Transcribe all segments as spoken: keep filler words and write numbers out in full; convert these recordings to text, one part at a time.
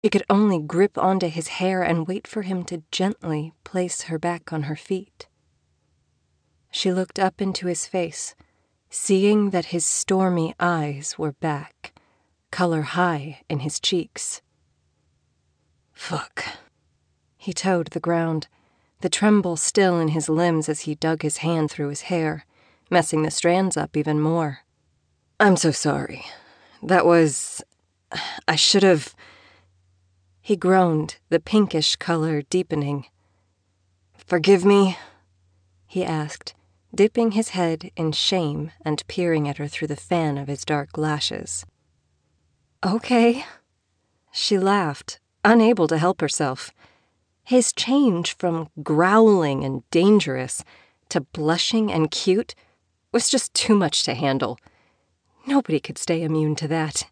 She could only grip onto his hair and wait for him to gently place her back on her feet. She looked up into his face, seeing that his stormy eyes were back, color high in his cheeks. Fuck. He toed the ground, the tremble still in his limbs as he dug his hand through his hair, messing the strands up even more. I'm so sorry. That was... I should have... He groaned, the pinkish color deepening. Forgive me? He asked, dipping his head in shame and peering at her through the fan of his dark lashes. Okay. She laughed, unable to help herself. His change from growling and dangerous to blushing and cute was just too much to handle. Nobody could stay immune to that.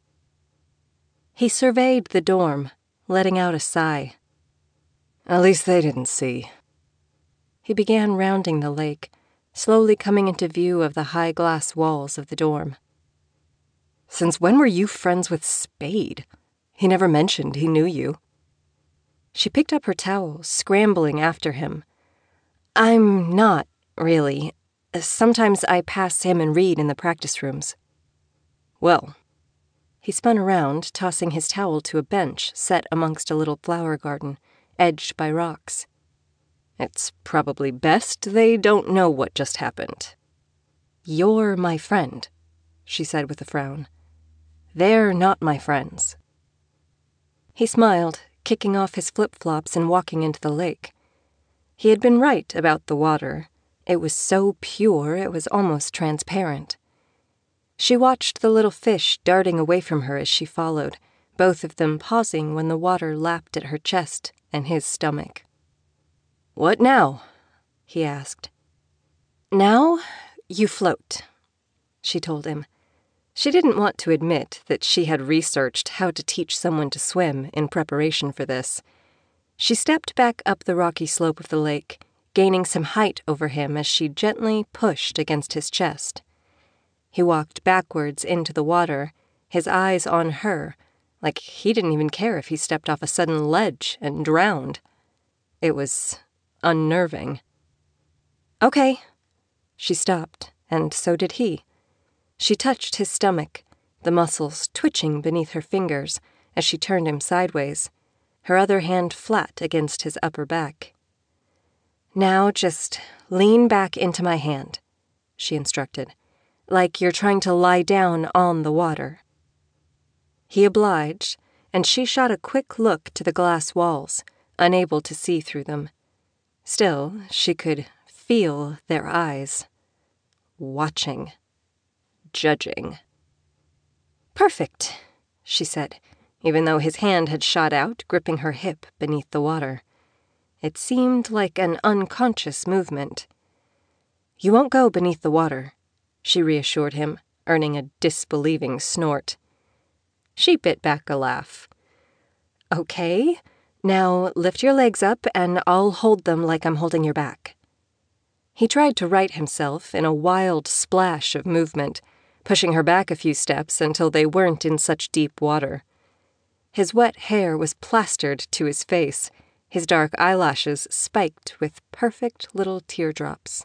He surveyed the dorm, letting out a sigh. At least they didn't see. He began rounding the lake, slowly coming into view of the high glass walls of the dorm. Since when were you friends with Spade? He never mentioned he knew you. She picked up her towel, scrambling after him. I'm not, really. Sometimes I pass him and Reed in the practice rooms. Well... He spun around, tossing his towel to a bench set amongst a little flower garden, edged by rocks. It's probably best they don't know what just happened. You're my friend, she said with a frown. They're not my friends. He smiled, kicking off his flip-flops and walking into the lake. He had been right about the water. It was so pure it was almost transparent. She watched the little fish darting away from her as she followed, both of them pausing when the water lapped at her chest and his stomach. What now? He asked. Now, you float, she told him. She didn't want to admit that she had researched how to teach someone to swim in preparation for this. She stepped back up the rocky slope of the lake, gaining some height over him as she gently pushed against his chest. He walked backwards into the water, his eyes on her, like he didn't even care if he stepped off a sudden ledge and drowned. It was unnerving. Okay. She stopped, and so did he. She touched his stomach, the muscles twitching beneath her fingers as she turned him sideways, her other hand flat against his upper back. Now just lean back into my hand, she instructed, like you're trying to lie down on the water. He obliged, and she shot a quick look to the glass walls, unable to see through them. Still, she could feel their eyes. Watching. Judging. Perfect, she said, even though his hand had shot out, gripping her hip beneath the water. It seemed like an unconscious movement. You won't go beneath the water, she reassured him, earning a disbelieving snort. She bit back a laugh. Okay, now lift your legs up and I'll hold them like I'm holding your back. He tried to right himself in a wild splash of movement, pushing her back a few steps until they weren't in such deep water. His wet hair was plastered to his face, his dark eyelashes spiked with perfect little teardrops.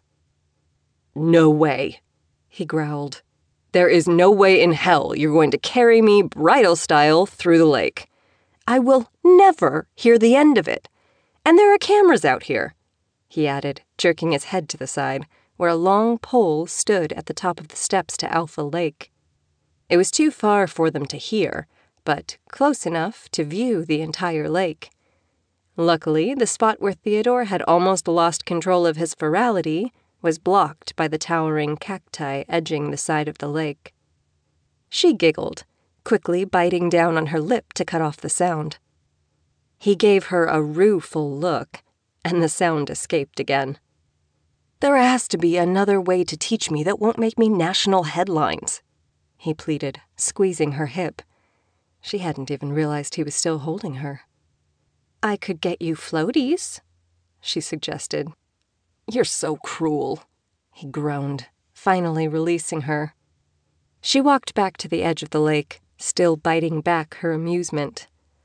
No way, he growled. There is no way in hell you're going to carry me bridal style through the lake. I will never hear the end of it. And there are cameras out here, he added, jerking his head to the side, where a long pole stood at the top of the steps to Alpha Lake. It was too far for them to hear, but close enough to view the entire lake. Luckily, the spot where Theodore had almost lost control of his virality was blocked by the towering cacti edging the side of the lake. She giggled, quickly biting down on her lip to cut off the sound. He gave her a rueful look, and the sound escaped again. There has to be another way to teach me that won't make me national headlines, he pleaded, squeezing her hip. She hadn't even realized he was still holding her. I could get you floaties, she suggested. You're so cruel, he groaned, finally releasing her. She walked back to the edge of the lake, still biting back her amusement.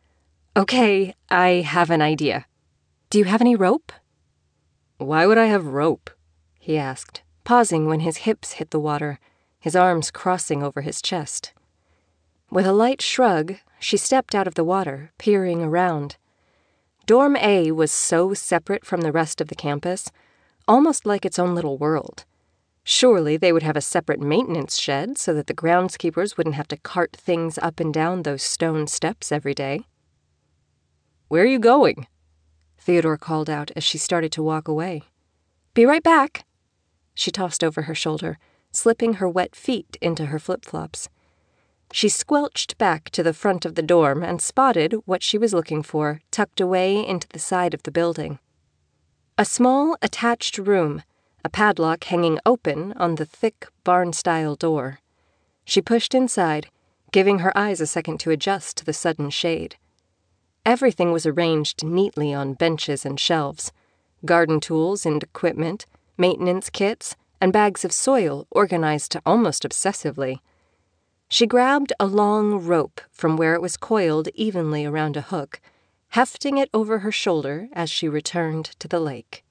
Okay, I have an idea. Do you have any rope? Why would I have rope? He asked, pausing when his hips hit the water, his arms crossing over his chest. With a light shrug, she stepped out of the water, peering around. Dorm A was so separate from the rest of the campus, almost like its own little world. Surely they would have a separate maintenance shed so that the groundskeepers wouldn't have to cart things up and down those stone steps every day. Where are you going? Theodore called out as she started to walk away. Be right back. She tossed over her shoulder, slipping her wet feet into her flip-flops. She squelched back to the front of the dorm and spotted what she was looking for tucked away into the side of the building. A small, attached room, a padlock hanging open on the thick, barn-style door. She pushed inside, giving her eyes a second to adjust to the sudden shade. Everything was arranged neatly on benches and shelves. Garden tools and equipment, maintenance kits, and bags of soil organized almost obsessively. She grabbed a long rope from where it was coiled evenly around a hook, hefting it over her shoulder as she returned to the lake.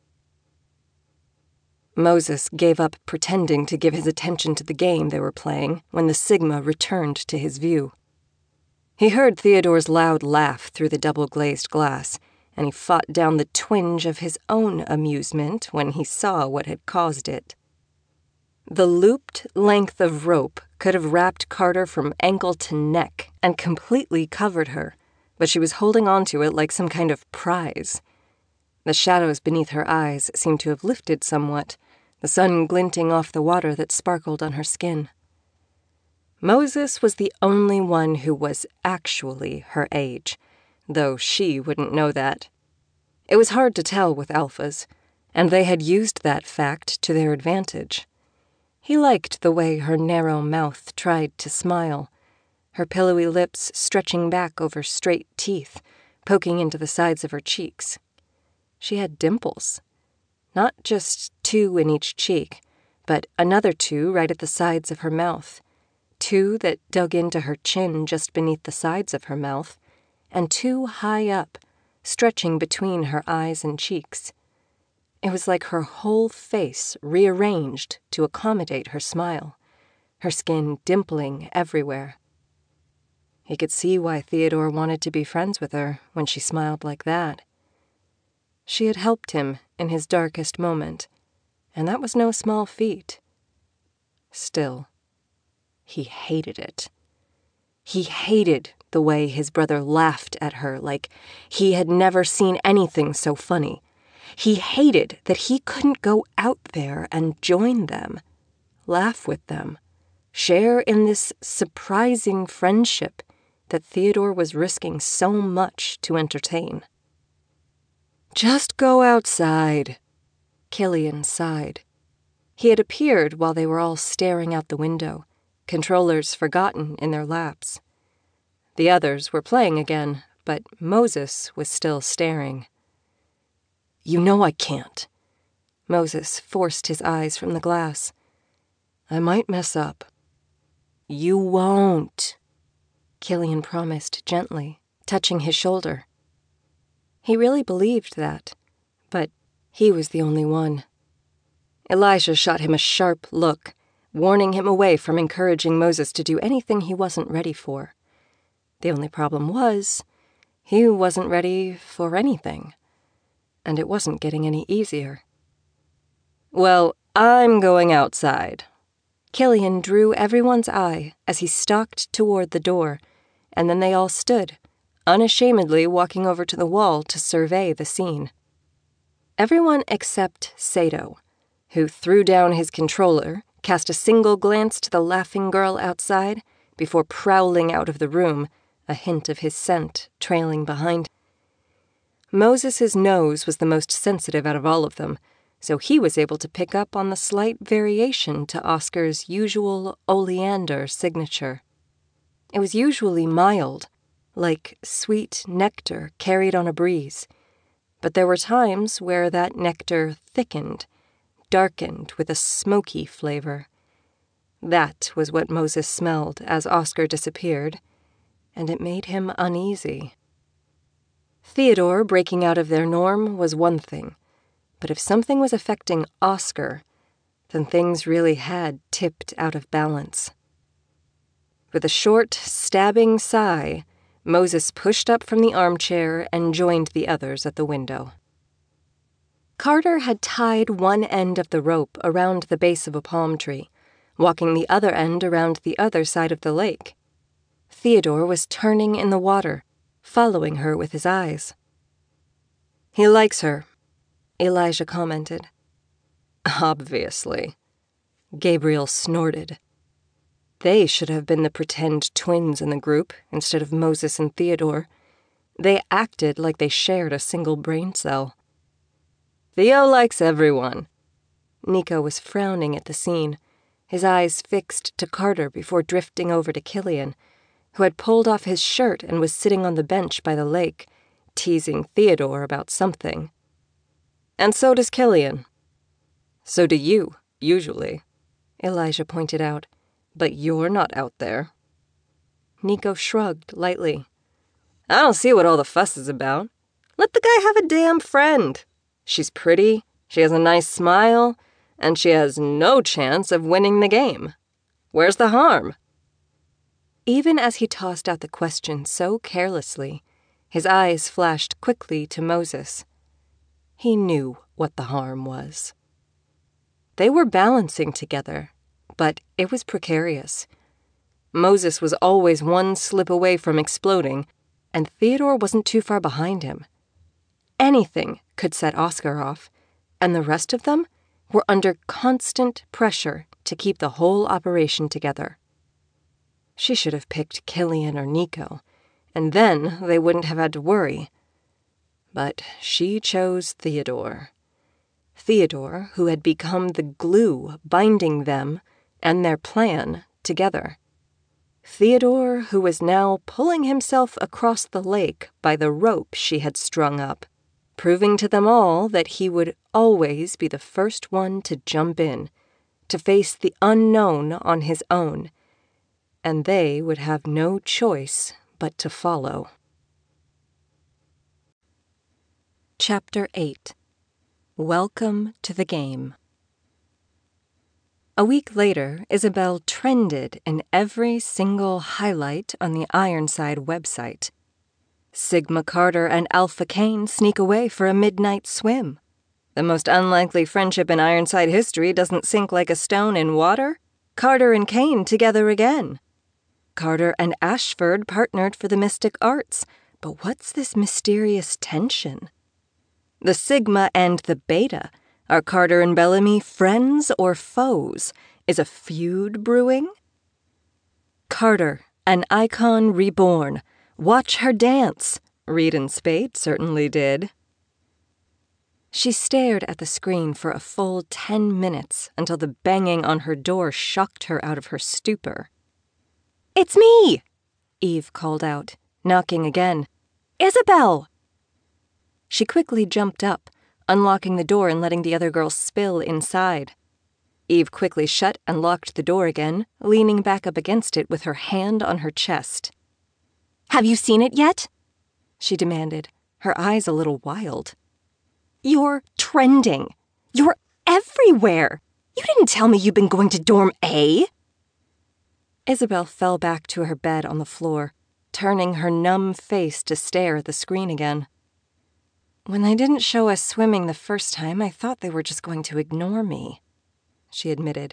Moses gave up pretending to give his attention to the game they were playing when the Sigma returned to his view. He heard Theodore's loud laugh through the double-glazed glass, and he fought down the twinge of his own amusement when he saw what had caused it. The looped length of rope could have wrapped Carter from ankle to neck and completely covered her, but she was holding onto it like some kind of prize. The shadows beneath her eyes seemed to have lifted somewhat, the sun glinting off the water that sparkled on her skin. Moses was the only one who was actually her age, though she wouldn't know that. It was hard to tell with alphas, and they had used that fact to their advantage. He liked the way her narrow mouth tried to smile, her pillowy lips stretching back over straight teeth, poking into the sides of her cheeks. She had dimples. Not just two in each cheek, but another two right at the sides of her mouth. Two that dug into her chin just beneath the sides of her mouth, and two high up, stretching between her eyes and cheeks. It was like her whole face rearranged to accommodate her smile, her skin dimpling everywhere. He could see why Theodore wanted to be friends with her when she smiled like that. She had helped him in his darkest moment, and that was no small feat. Still, he hated it. He hated the way his brother laughed at her like he had never seen anything so funny. He hated that he couldn't go out there and join them, laugh with them, share in this surprising friendship that Theodore was risking so much to entertain. Just go outside, Killian sighed. He had appeared while they were all staring out the window, controllers forgotten in their laps. The others were playing again, but Moses was still staring. You know I can't. Moses forced his eyes from the glass. I might mess up. You won't, Killian promised gently, touching his shoulder. He really believed that, but he was the only one. Elijah shot him a sharp look, warning him away from encouraging Moses to do anything he wasn't ready for. The only problem was, he wasn't ready for anything, and it wasn't getting any easier. Well, I'm going outside. Killian drew everyone's eye as he stalked toward the door, and then they all stood, unashamedly walking over to the wall to survey the scene. Everyone except Sato, who threw down his controller, cast a single glance to the laughing girl outside before prowling out of the room, a hint of his scent trailing behind. Moses's nose was the most sensitive out of all of them, so he was able to pick up on the slight variation to Oscar's usual oleander signature. It was usually mild, like sweet nectar carried on a breeze, but there were times where that nectar thickened, darkened with a smoky flavor. That was what Moses smelled as Oscar disappeared, and it made him uneasy. Theodore breaking out of their norm was one thing, but if something was affecting Oscar, then things really had tipped out of balance. With a short, stabbing sigh, Moses pushed up from the armchair and joined the others at the window. Carter had tied one end of the rope around the base of a palm tree, walking the other end around the other side of the lake. Theodore was turning in the water, following her with his eyes. "He likes her," Elijah commented. "Obviously," Gabriel snorted. They should have been the pretend twins in the group instead of Moses and Theodore. They acted like they shared a single brain cell. "Theo likes everyone." Nico was frowning at the scene, his eyes fixed to Carter before drifting over to Killian, who had pulled off his shirt and was sitting on the bench by the lake, teasing Theodore about something. "And so does Killian." "So do you, usually," Elijah pointed out. "But you're not out there." Nico shrugged lightly. "I don't see what all the fuss is about. Let the guy have a damn friend. She's pretty, she has a nice smile, and she has no chance of winning the game. Where's the harm?" Even as he tossed out the question so carelessly, his eyes flashed quickly to Moses. He knew what the harm was. They were balancing together, but it was precarious. Moses was always one slip away from exploding, and Theodore wasn't too far behind him. Anything could set Oscar off, and the rest of them were under constant pressure to keep the whole operation together. She should have picked Killian or Nico, and then they wouldn't have had to worry. But she chose Theodore. Theodore, who had become the glue binding them and their plan together. Theodore, who was now pulling himself across the lake by the rope she had strung up, proving to them all that he would always be the first one to jump in, to face the unknown on his own, and they would have no choice but to follow. Chapter eight. Welcome to the Game. A week later, Isabel trended in every single highlight on the Ironside website. Sigma Carter and Alpha Kane sneak away for a midnight swim. The most unlikely friendship in Ironside history doesn't sink like a stone in water. Carter and Kane together again. Carter and Ashford partnered for the mystic arts, but what's this mysterious tension? The Sigma and the Beta. Are Carter and Bellamy friends or foes? Is a feud brewing? Carter, an icon reborn. Watch her dance. Reed and Spade certainly did. She stared at the screen for a full ten minutes until the banging on her door shocked her out of her stupor. "It's me!" Eve called out, knocking again. "Isabel!" She quickly jumped up, unlocking the door and letting the other girl spill inside. Eve quickly shut and locked the door again, leaning back up against it with her hand on her chest. "Have you seen it yet?" she demanded, her eyes a little wild. "You're trending. You're everywhere. You didn't tell me you've been going to Dorm A." Isabel fell back to her bed on the floor, turning her numb face to stare at the screen again. "When they didn't show us swimming the first time, I thought they were just going to ignore me," she admitted.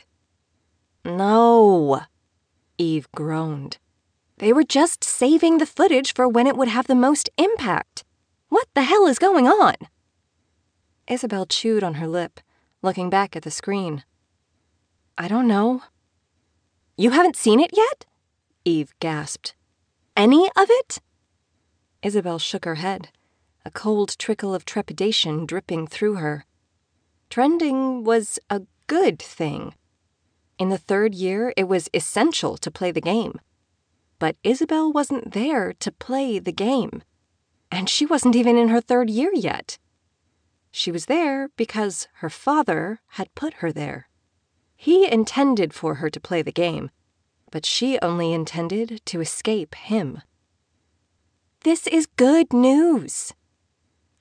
"No," Eve groaned. "They were just saving the footage for when it would have the most impact. What the hell is going on?" Isabel chewed on her lip, looking back at the screen. "I don't know." "You haven't seen it yet?" Eve gasped. "Any of it?" Isabel shook her head, a cold trickle of trepidation dripping through her. Trending was a good thing. In the third year, it was essential to play the game. But Isabel wasn't there to play the game. And she wasn't even in her third year yet. She was there because her father had put her there. He intended for her to play the game, but she only intended to escape him. "This is good news,"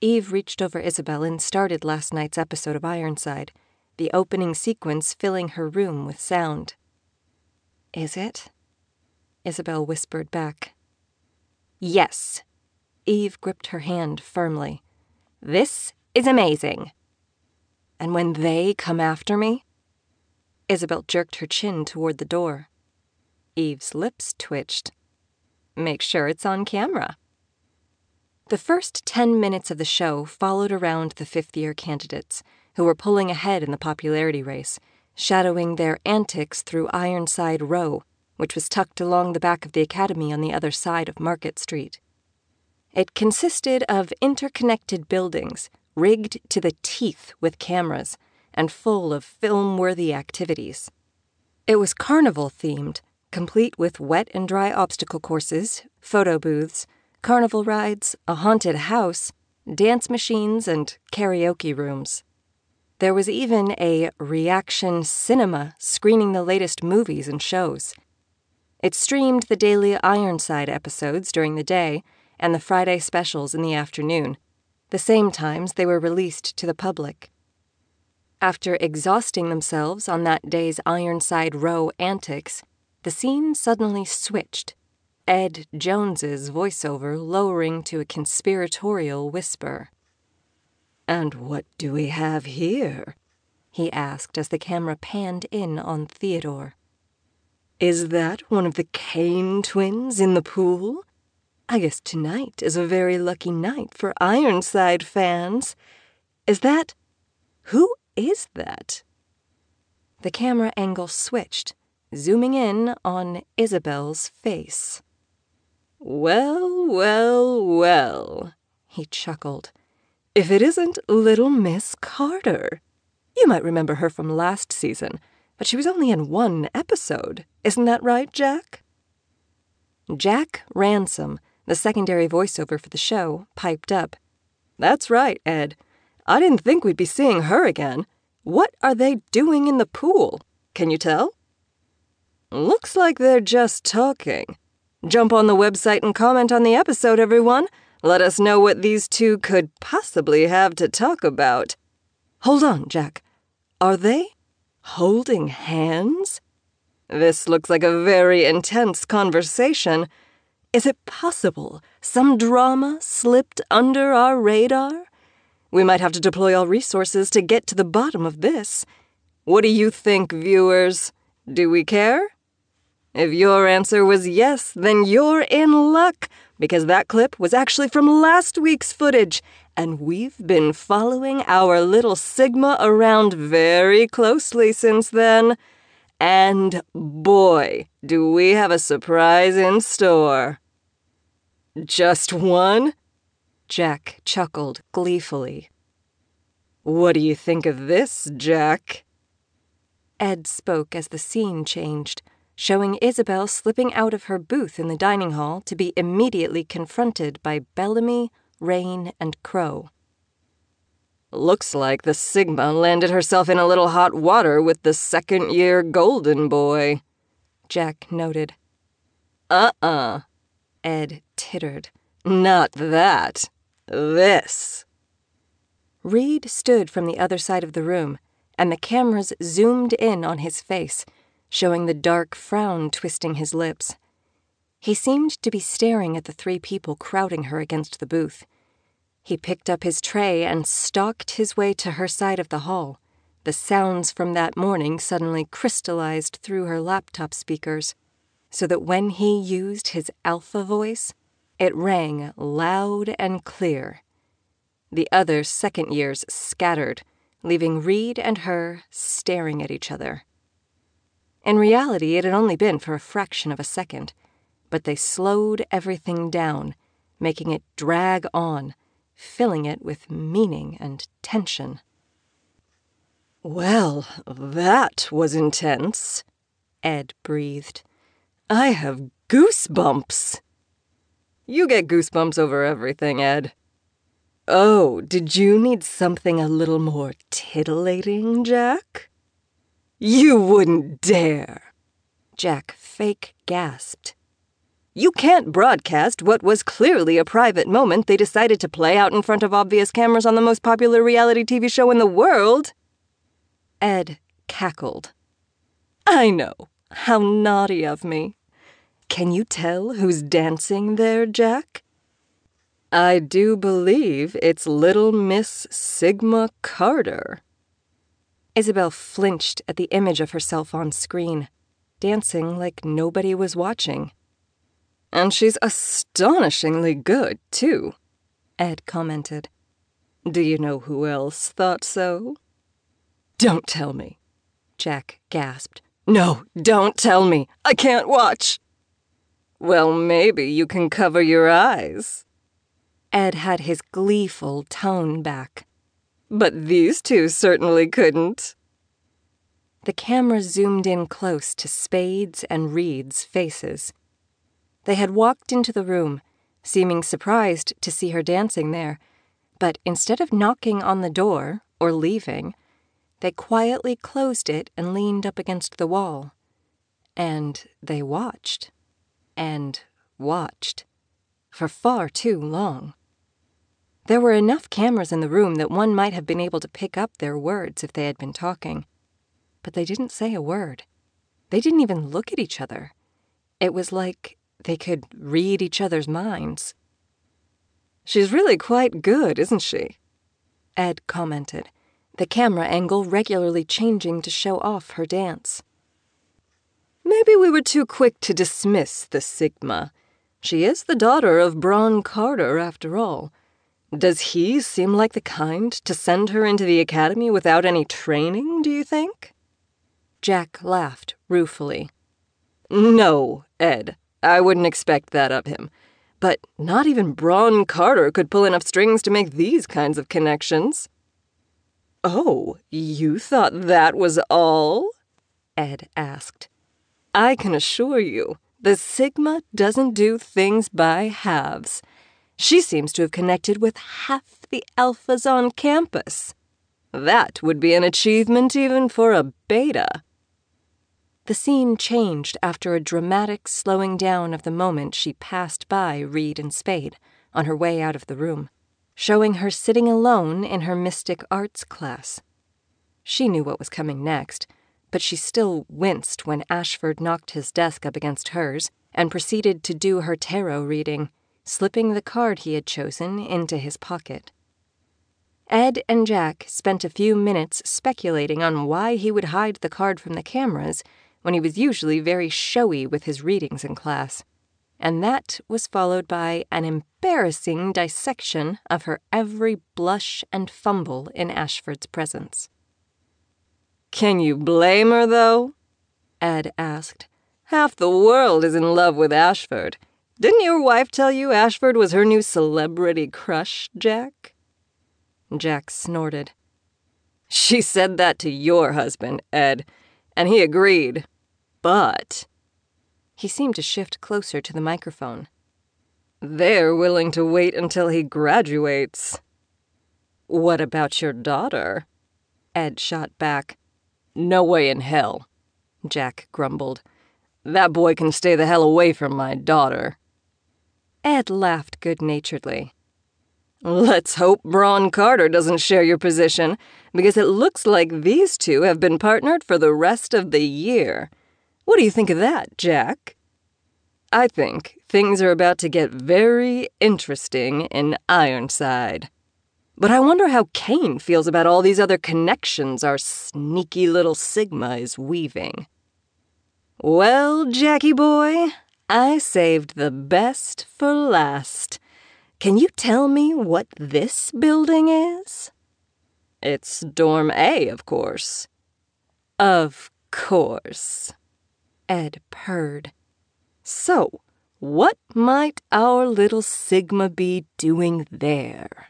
Eve reached over Isabel and started last night's episode of Ironside, the opening sequence filling her room with sound. "Is it?" Isabel whispered back. "Yes." Eve gripped her hand firmly. "This is amazing." "And when they come after me?" Isabel jerked her chin toward the door. Eve's lips twitched. "Make sure it's on camera." The first ten minutes of the show followed around the fifth-year candidates, who were pulling ahead in the popularity race, shadowing their antics through Ironside Row, which was tucked along the back of the academy on the other side of Market Street. It consisted of interconnected buildings, rigged to the teeth with cameras, and full of film-worthy activities. It was carnival-themed, complete with wet and dry obstacle courses, photo booths, carnival rides, a haunted house, dance machines, and karaoke rooms. There was even a reaction cinema screening the latest movies and shows. It streamed the daily Ironside episodes during the day and the Friday specials in the afternoon, the same times they were released to the public. After exhausting themselves on that day's Ironside Row antics, the scene suddenly switched, Ed Jones's voiceover lowering to a conspiratorial whisper. "And what do we have here?" he asked as the camera panned in on Theodore. "Is that one of the Kane twins in the pool? I guess tonight is a very lucky night for Ironside fans. Is that... who is that?" The camera angle switched, zooming in on Isabel's face. "Well, well, well," he chuckled. "If it isn't little Miss Carter. You might remember her from last season, but she was only in one episode. Isn't that right, Jack?" Jack Ransom, the secondary voiceover for the show, piped up. "That's right, Ed. I didn't think we'd be seeing her again. What are they doing in the pool? Can you tell?" "Looks like they're just talking. Jump on the website and comment on the episode, everyone. Let us know what these two could possibly have to talk about. Hold on, Jack. Are they holding hands? This looks like a very intense conversation. Is it possible some drama slipped under our radar? We might have to deploy all resources to get to the bottom of this. What do you think, viewers? Do we care? If your answer was yes, then you're in luck, because that clip was actually from last week's footage, and we've been following our little Sigma around very closely since then. And boy, do we have a surprise in store." "Just one?" Jack chuckled gleefully. "What do you think of this, Jack?" Ed spoke as the scene changed, showing Isabel slipping out of her booth in the dining hall to be immediately confronted by Bellamy, Rain, and Crow. "Looks like the Sigma landed herself in a little hot water with the second-year golden boy," Jack noted. "Uh-uh," Ed tittered. "Not that. This." Reed stood from the other side of the room, and the cameras zoomed in on his face, showing the dark frown twisting his lips. He seemed to be staring at the three people crowding her against the booth. He picked up his tray and stalked his way to her side of the hall, the sounds from that morning suddenly crystallized through her laptop speakers, so that when he used his alpha voice, it rang loud and clear. The other second years scattered, leaving Reed and her staring at each other. In reality, it had only been for a fraction of a second, but they slowed everything down, making it drag on, filling it with meaning and tension. "Well, that was intense," Ed breathed. "I have goosebumps." "You get goosebumps over everything, Ed." "Oh, did you need something a little more titillating, Jack?" "You wouldn't dare!" Jack fake gasped. You can't broadcast what was clearly a private moment they decided to play out in front of obvious cameras on the most popular reality T V show in the world. Ed cackled. I know. How naughty of me. Can you tell who's dancing there, Jack? I do believe it's little Miss Sigma Carter. Isabel flinched at the image of herself on screen, dancing like nobody was watching. And she's astonishingly good, too, Ed commented. Do you know who else thought so? Don't tell me, Jack gasped. No, don't tell me. I can't watch. Well, maybe you can cover your eyes. Ed had his gleeful tone back. But these two certainly couldn't. The camera zoomed in close to Spade's and Reed's faces. They had walked into the room, seeming surprised to see her dancing there, but instead of knocking on the door or leaving, they quietly closed it and leaned up against the wall. And they watched. And watched. For far too long. There were enough cameras in the room that one might have been able to pick up their words if they had been talking. But they didn't say a word. They didn't even look at each other. It was like they could read each other's minds. She's really quite good, isn't she? Ed commented, the camera angle regularly changing to show off her dance. Maybe we were too quick to dismiss the Sigma. She is the daughter of Bron Carter, after all. Does he seem like the kind to send her into the academy without any training, do you think? Jack laughed ruefully. No, Ed, I wouldn't expect that of him. But not even Bron Carter could pull enough strings to make these kinds of connections. Oh, you thought that was all? Ed asked. I can assure you, the Sigma doesn't do things by halves. She seems to have connected with half the alphas on campus. That would be an achievement even for a beta. The scene changed after a dramatic slowing down of the moment she passed by Reed and Spade on her way out of the room, showing her sitting alone in her mystic arts class. She knew what was coming next, but she still winced when Ashford knocked his desk up against hers and proceeded to do her tarot reading, slipping the card he had chosen into his pocket. Ed and Jack spent a few minutes speculating on why he would hide the card from the cameras when he was usually very showy with his readings in class, and that was followed by an embarrassing dissection of her every blush and fumble in Ashford's presence. Can you blame her, though? Ed asked. Half the world is in love with Ashford. Didn't your wife tell you Ashford was her new celebrity crush, Jack? Jack snorted. She said that to your husband, Ed, and he agreed. But... He seemed to shift closer to the microphone. They're willing to wait until he graduates. What about your daughter? Ed shot back. No way in hell, Jack grumbled. That boy can stay the hell away from my daughter. Ed laughed good-naturedly. Let's hope Bron Carter doesn't share your position, because it looks like these two have been partnered for the rest of the year. What do you think of that, Jack? I think things are about to get very interesting in Ironside. But I wonder how Kane feels about all these other connections our sneaky little Sigma is weaving. Well, Jackie boy, I saved the best for last. Can you tell me what this building is? It's Dorm A, of course. Of course. Ed purred. So, what might our little Sigma be doing there?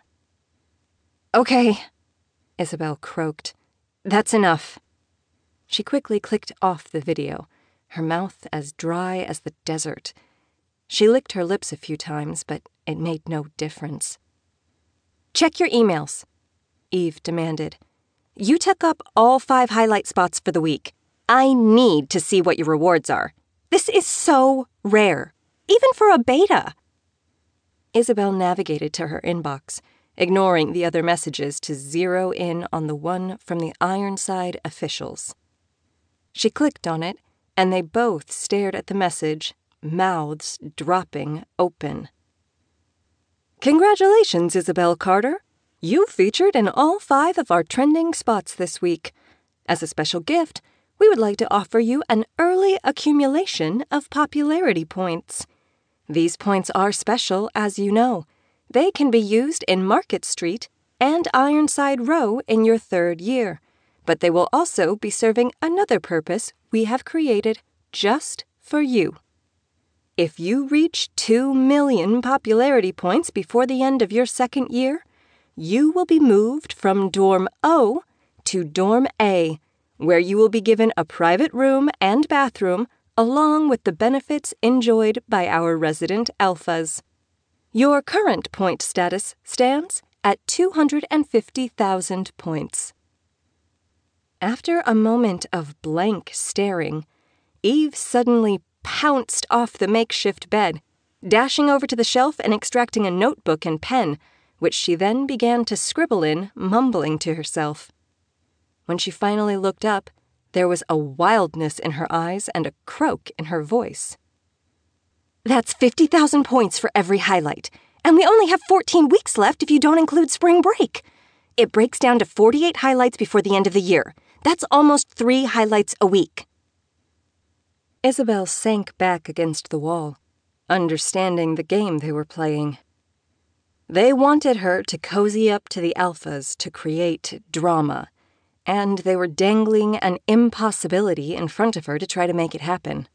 Okay, Isabel croaked. That's enough. She quickly clicked off the video, her mouth as dry as the desert. She licked her lips a few times, but it made no difference. Check your emails, Eve demanded. You took up all five highlight spots for the week. I need to see what your rewards are. This is so rare. even for a beta. Isabel navigated to her inbox, ignoring the other messages to zero in on the one from the Ironside officials. She clicked on it, and they both stared at the message, mouths dropping open. Congratulations, Isabel Carter. You featured in all five of our trending spots this week. As a special gift, we would like to offer you an early accumulation of popularity points. These points are special, as you know. They can be used in Market Street and Ironside Row in your third year, but they will also be serving another purpose we have created just for you. If you reach two million popularity points before the end of your second year, you will be moved from Dorm O to Dorm A, where you will be given a private room and bathroom along with the benefits enjoyed by our resident alphas. Your current point status stands at two hundred fifty thousand points. After a moment of blank staring, Eve suddenly pounced off the makeshift bed, dashing over to the shelf and extracting a notebook and pen, which she then began to scribble in, mumbling to herself. When she finally looked up, there was a wildness in her eyes and a croak in her voice. That's fifty thousand points for every highlight, and we only have fourteen weeks left if you don't include spring break. It breaks down to forty-eight highlights before the end of the year. That's almost three highlights a week. Isabel sank back against the wall, understanding the game they were playing. They wanted her to cozy up to the alphas to create drama, and they were dangling an impossibility in front of her to try to make it happen.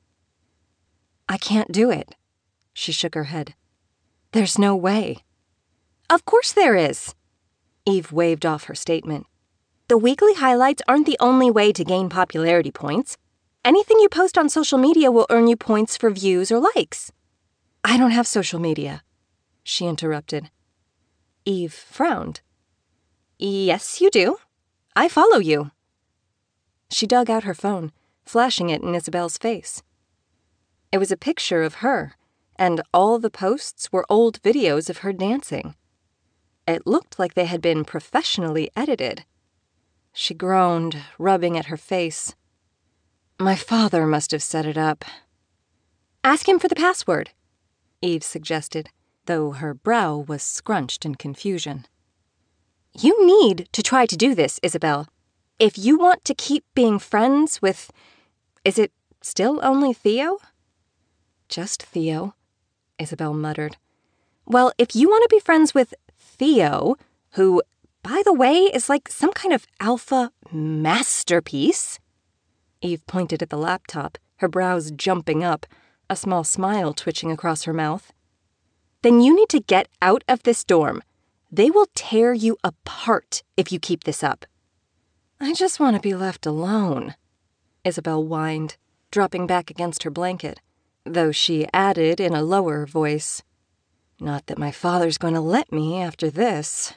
I can't do it. She shook her head. There's no way. Of course there is. Eve waved off her statement. The weekly highlights aren't the only way to gain popularity points. Anything you post on social media will earn you points for views or likes. I don't have social media, she interrupted. Eve frowned. Yes, you do. I follow you. She dug out her phone, flashing it in Isabel's face. It was a picture of her, and all the posts were old videos of her dancing. It looked like they had been professionally edited. She groaned, rubbing at her face. My father must have set it up. Ask him for the password, Eve suggested, though her brow was scrunched in confusion. You need to try to do this, Isabel. If you want to keep being friends with... Is it still only Theo? Just Theo, Isabel muttered. Well, if you want to be friends with Theo, who, by the way, is like some kind of alpha masterpiece... Eve pointed at the laptop, her brows jumping up, a small smile twitching across her mouth. Then you need to get out of this dorm. They will tear you apart if you keep this up. I just want to be left alone, Isabel whined, dropping back against her blanket, though she added in a lower voice, not that my father's going to let me after this.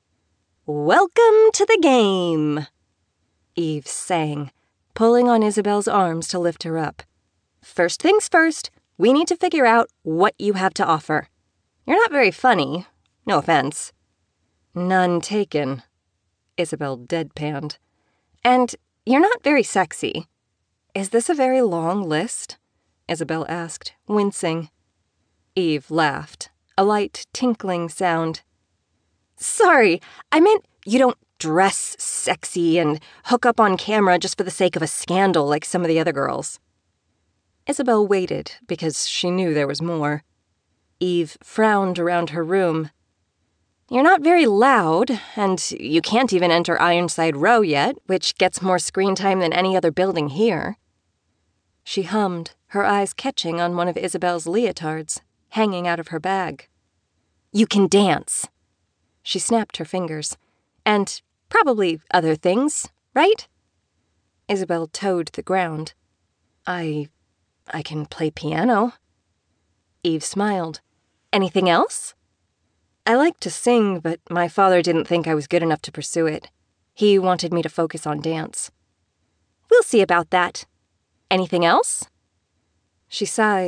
Welcome to the game, Eve sang, pulling on Isabel's arms to lift her up. First things first, we need to figure out what you have to offer. You're not very funny. No offense. None taken, Isabel deadpanned. And you're not very sexy. Is this a very long list? Isabel asked, wincing. Eve laughed, a light tinkling sound. Sorry, I meant you don't dress sexy and hook up on camera just for the sake of a scandal like some of the other girls. Isabel waited because she knew there was more. Eve frowned around her room. You're not very loud, and you can't even enter Ironside Row yet, which gets more screen time than any other building here. She hummed, her eyes catching on one of Isabel's leotards, hanging out of her bag. You can dance. She snapped her fingers. And probably other things, right? Isabel toed the ground. I... I can play piano. Eve smiled. Anything else? I like to sing, but my father didn't think I was good enough to pursue it. He wanted me to focus on dance. We'll see about that. Anything else? She sighed,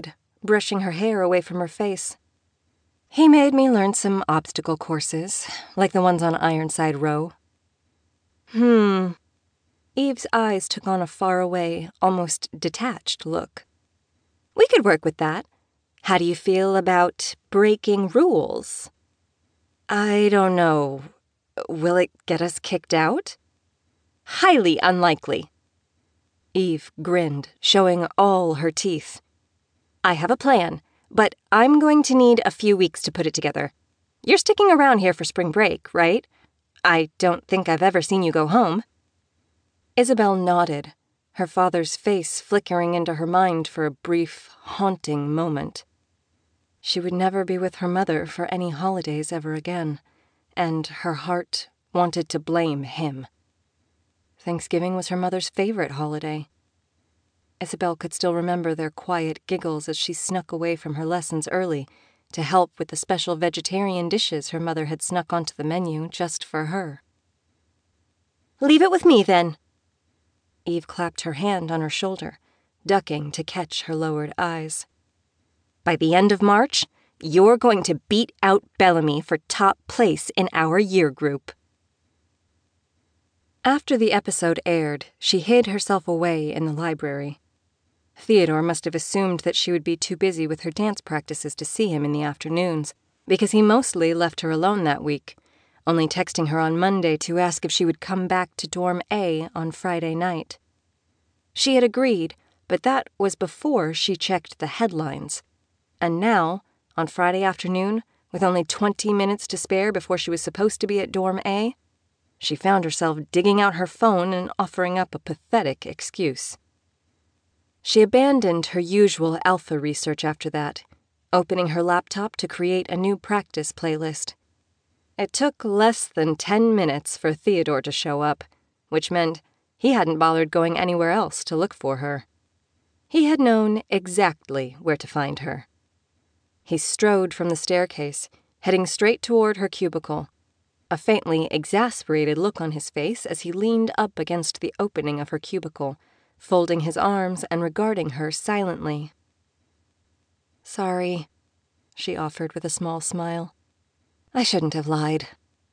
brushing her hair away from her face. He made me learn some obstacle courses, like the ones on Ironside Row. Hmm. Eve's eyes took on a faraway, almost detached look. We could work with that. How do you feel about breaking rules? I don't know. Will it get us kicked out? Highly unlikely. Eve grinned, showing all her teeth. I have a plan, but I'm going to need a few weeks to put it together. You're sticking around here for spring break, right? I don't think I've ever seen you go home. Isabel nodded, her father's face flickering into her mind for a brief, haunting moment. She would never be with her mother for any holidays ever again, and her heart wanted to blame him. Thanksgiving was her mother's favorite holiday. Isabel could still remember their quiet giggles as she snuck away from her lessons early to help with the special vegetarian dishes her mother had snuck onto the menu just for her. Leave it with me, then. Eve clapped her hand on her shoulder, ducking to catch her lowered eyes. By the end of March, you're going to beat out Bellamy for top place in our year group. After the episode aired, she hid herself away in the library. Theodore must have assumed that she would be too busy with her dance practices to see him in the afternoons, because he mostly left her alone that week, only texting her on Monday to ask if she would come back to Dorm A on Friday night. She had agreed, but that was before she checked the headlines. And now, on Friday afternoon, with only twenty minutes to spare before she was supposed to be at Dorm A, she found herself digging out her phone and offering up a pathetic excuse. She abandoned her usual alpha research after that, opening her laptop to create a new practice playlist. It took less than ten minutes for Theodore to show up, which meant he hadn't bothered going anywhere else to look for her. He had known exactly where to find her. He strode from the staircase, heading straight toward her cubicle, a faintly exasperated look on his face as he leaned up against the opening of her cubicle, folding his arms and regarding her silently. Sorry, she offered with a small smile. I shouldn't have lied.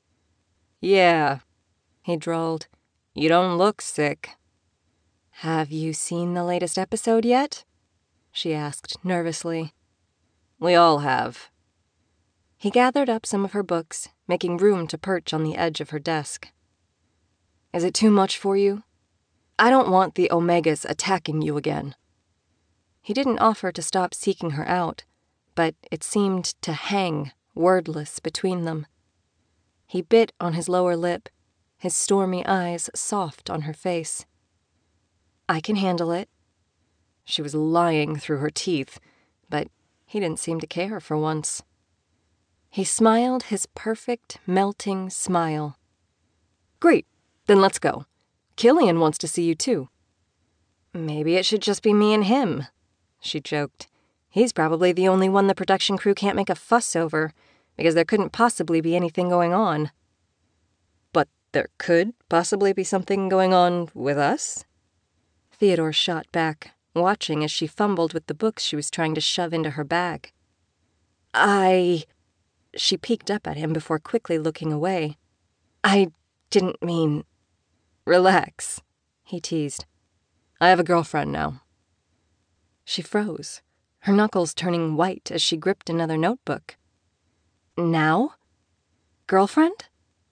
Yeah, he drawled. You don't look sick. Have you seen the latest episode yet? She asked nervously. We all have. He gathered up some of her books, making room to perch on the edge of her desk. Is it too much for you? I don't want the Omegas attacking you again. He didn't offer to stop seeking her out, but it seemed to hang, wordless, between them. He bit on his lower lip, his stormy eyes soft on her face. I can handle it. She was lying through her teeth, but he didn't seem to care for once. He smiled his perfect, melting smile. Great, then let's go. Killian wants to see you too. Maybe it should just be me and him, she joked. He's probably the only one the production crew can't make a fuss over, because there couldn't possibly be anything going on. But there could possibly be something going on with us? Theodore shot back, watching as she fumbled with the books she was trying to shove into her bag. I... She peeked up at him before quickly looking away. I didn't mean... Relax, he teased. I have a girlfriend now. She froze, her knuckles turning white as she gripped another notebook. Now? Girlfriend?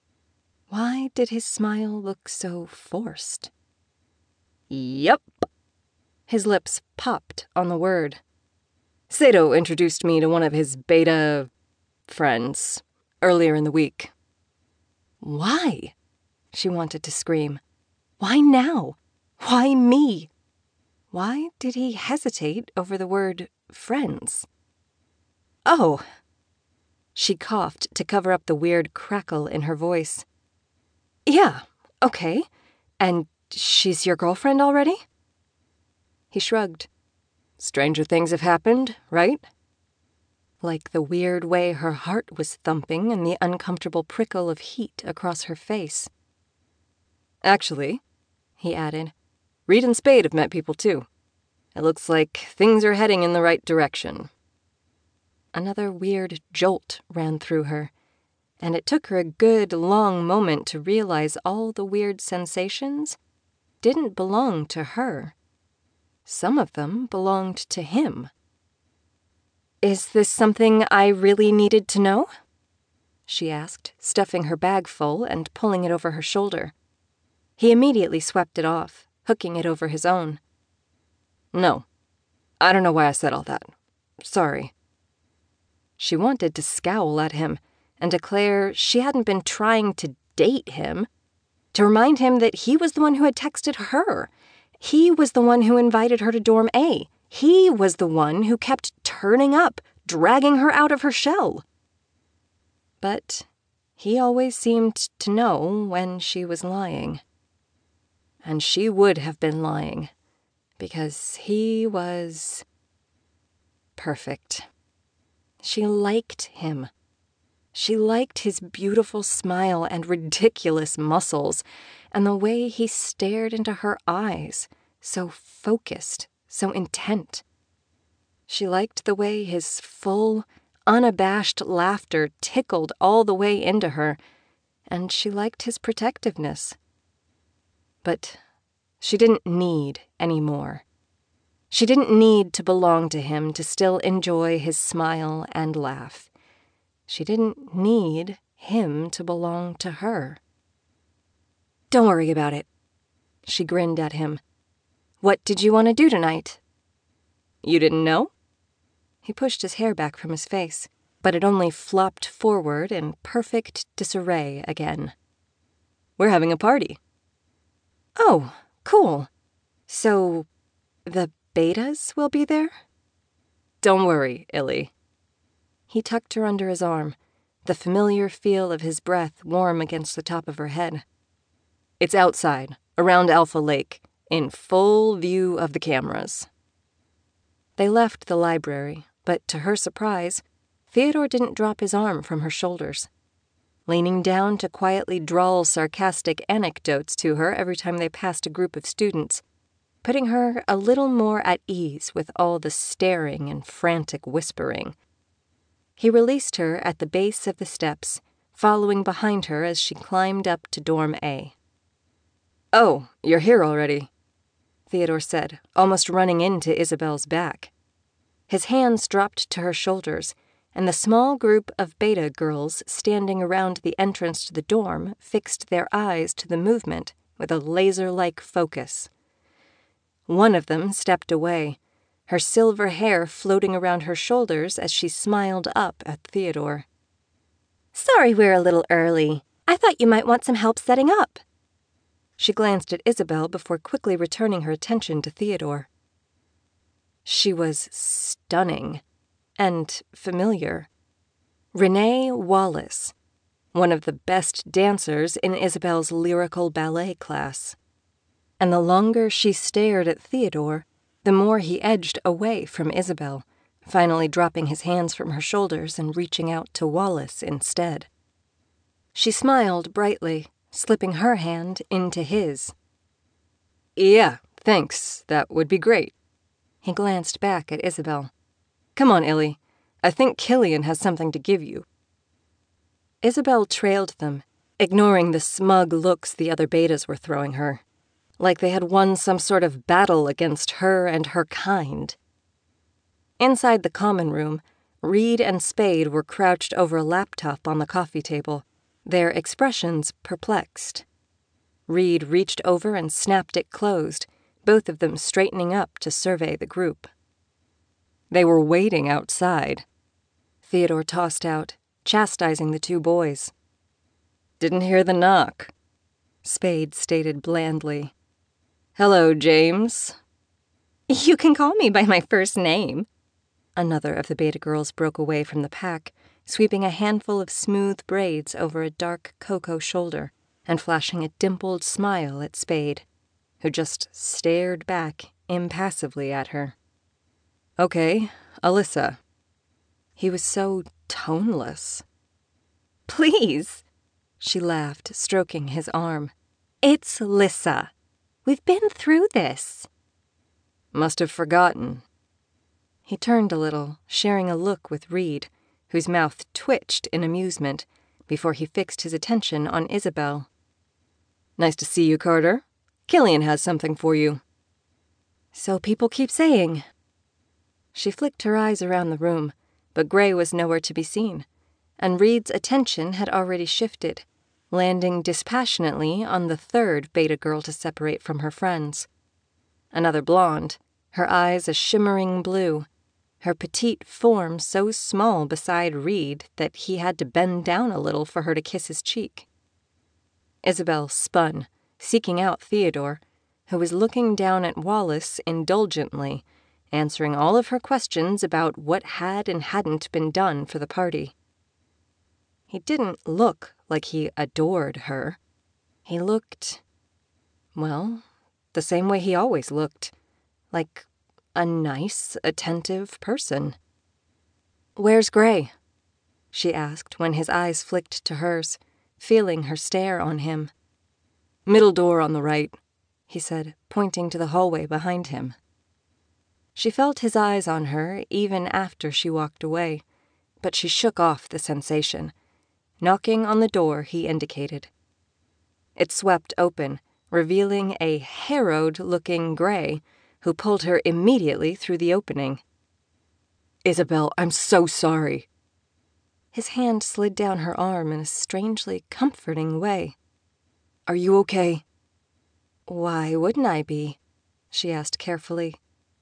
Why did his smile look so forced? Yup. His lips popped on the word. Sato introduced me to one of his beta... friends earlier in the week. Why? She wanted to scream. Why now? Why me? Why did he hesitate over the word friends? Oh. She coughed to cover up the weird crackle in her voice. Yeah, okay. And she's your girlfriend already? He shrugged. Stranger things have happened, right? Like the weird way her heart was thumping and the uncomfortable prickle of heat across her face. Actually, he added, Reed and Spade have met people too. It looks like things are heading in the right direction." Another weird jolt ran through her, and it took her a good long moment to realize all the weird sensations didn't belong to her. Some of them belonged to him. "Is this something I really needed to know?" she asked, stuffing her bag full and pulling it over her shoulder. He immediately swept it off, hooking it over his own. "No. I don't know why I said all that. Sorry." She wanted to scowl at him and declare she hadn't been trying to date him, to remind him that he was the one who had texted her. He was the one who invited her to Dorm A. He was the one who kept turning up, dragging her out of her shell. But he always seemed to know when she was lying. And she would have been lying, because he was perfect. She liked him. She liked his beautiful smile and ridiculous muscles, and the way he stared into her eyes, so focused, so intent. She liked the way his full, unabashed laughter tickled all the way into her, and she liked his protectiveness. But she didn't need any more. She didn't need to belong to him to still enjoy his smile and laugh. She didn't need him to belong to her. "Don't worry about it." She grinned at him. "What did you want to do tonight?" "You didn't know?" He pushed his hair back from his face, but it only flopped forward in perfect disarray again. "We're having a party." "Oh, cool. So, the Betas will be there?" "Don't worry, Illy." He tucked her under his arm, the familiar feel of his breath warm against the top of her head. "It's outside, around Alpha Lake, in full view of the cameras." They left the library, but to her surprise, Theodore didn't drop his arm from her shoulders. Leaning down to quietly drawl sarcastic anecdotes to her every time they passed a group of students, putting her a little more at ease with all the staring and frantic whispering. He released her at the base of the steps, following behind her as she climbed up to Dorm A. "Oh, you're here already," Theodore said, almost running into Isabel's back. His hands dropped to her shoulders, and the small group of Beta girls standing around the entrance to the dorm fixed their eyes to the movement with a laser-like focus. One of them stepped away, her silver hair floating around her shoulders as she smiled up at Theodore. "Sorry we're a little early. I thought you might want some help setting up." She glanced at Isabel before quickly returning her attention to Theodore. She was stunning and familiar. Renee Wallace, one of the best dancers in Isabel's lyrical ballet class. And the longer she stared at Theodore, the more he edged away from Isabel, finally dropping his hands from her shoulders and reaching out to Wallace instead. She smiled brightly, slipping her hand into his. "Yeah, thanks. That would be great." He glanced back at Isabel. "Come on, Illy. I think Killian has something to give you." Isabel trailed them, ignoring the smug looks the other Betas were throwing her, like they had won some sort of battle against her and her kind. Inside the common room, Reed and Spade were crouched over a laptop on the coffee table, their expressions perplexed. Reed reached over and snapped it closed, both of them straightening up to survey the group. "They were waiting outside," Theodore tossed out, chastising the two boys. "Didn't hear the knock," Spade stated blandly. "Hello, James." "You can call me by my first name." Another of the Beta girls broke away from the pack, sweeping a handful of smooth braids over a dark cocoa shoulder and flashing a dimpled smile at Spade, who just stared back impassively at her. "Okay, Alyssa." He was so toneless. "Please," she laughed, stroking his arm. "It's Lissa. We've been through this." Must have forgotten. He turned a little, sharing a look with Reed, whose mouth twitched in amusement, before he fixed his attention on Isabel. Nice to see you, Carter. Killian has something for you. So people keep saying. She flicked her eyes around the room, but Gray was nowhere to be seen, and Reed's attention had already shifted, landing dispassionately on the third beta girl to separate from her friends. Another blonde, her eyes a shimmering blue, her petite form so small beside Reed that he had to bend down a little for her to kiss his cheek. Isabel spun, seeking out Theodore, who was looking down at Wallace indulgently, answering all of her questions about what had and hadn't been done for the party. He didn't look like he adored her. He looked, well, the same way he always looked, like a nice, attentive person. "Where's Gray?" she asked when his eyes flicked to hers, feeling her stare on him. "Middle door on the right," he said, pointing to the hallway behind him. She felt his eyes on her even after she walked away, but she shook off the sensation, knocking on the door he indicated. It swept open, revealing a harrowed-looking Gray, who pulled her immediately through the opening. "Isabel, I'm so sorry." His hand slid down her arm in a strangely comforting way. "Are you okay?" "Why wouldn't I be?" she asked carefully.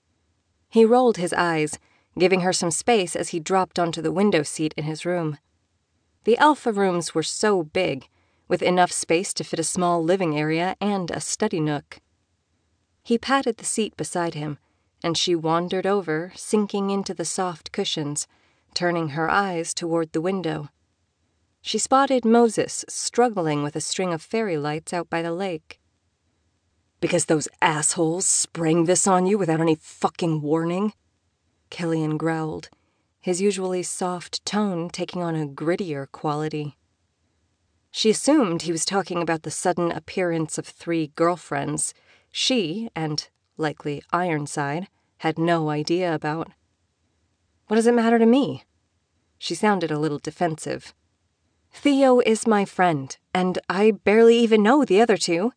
He rolled his eyes, giving her some space as he dropped onto the window seat in his room. The Alpha rooms were so big, with enough space to fit a small living area and a study nook. He patted the seat beside him, and she wandered over, sinking into the soft cushions, turning her eyes toward the window. She spotted Moses struggling with a string of fairy lights out by the lake. "Because those assholes sprang this on you without any fucking warning?" Killian growled, his usually soft tone taking on a grittier quality. She assumed he was talking about the sudden appearance of three girlfriends she, and likely Ironside, had no idea about. "What does it matter to me?" She sounded a little defensive. "Theo is my friend, and I barely even know the other two.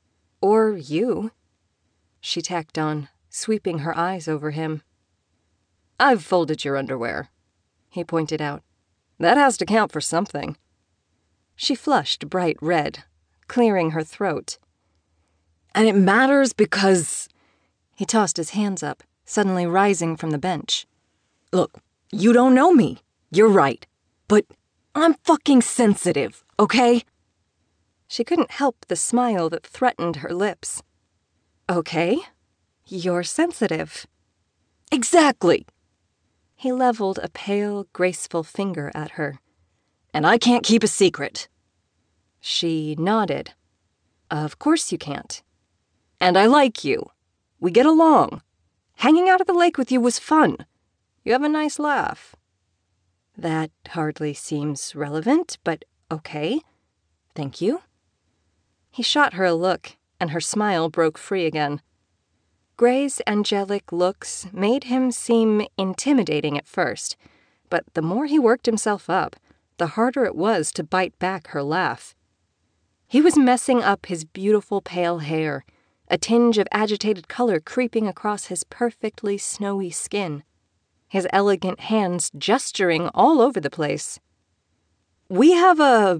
Or you," she tacked on, sweeping her eyes over him. "I've folded your underwear," he pointed out. "That has to count for something." She flushed bright red, clearing her throat. "And it matters because—" He tossed his hands up, suddenly rising from the bench. "Look, you don't know me. You're right. But I'm fucking sensitive, okay?" She couldn't help the smile that threatened her lips. "Okay, you're sensitive." "Exactly." He leveled a pale, graceful finger at her. "And I can't keep a secret." She nodded. "Of course you can't." "And I like you. We get along. Hanging out at the lake with you was fun. You have a nice laugh." "That hardly seems relevant, but okay. Thank you." He shot her a look, and her smile broke free again. Gray's angelic looks made him seem intimidating at first, but the more he worked himself up, the harder it was to bite back her laugh. He was messing up his beautiful pale hair, a tinge of agitated color creeping across his perfectly snowy skin, his elegant hands gesturing all over the place. "We have a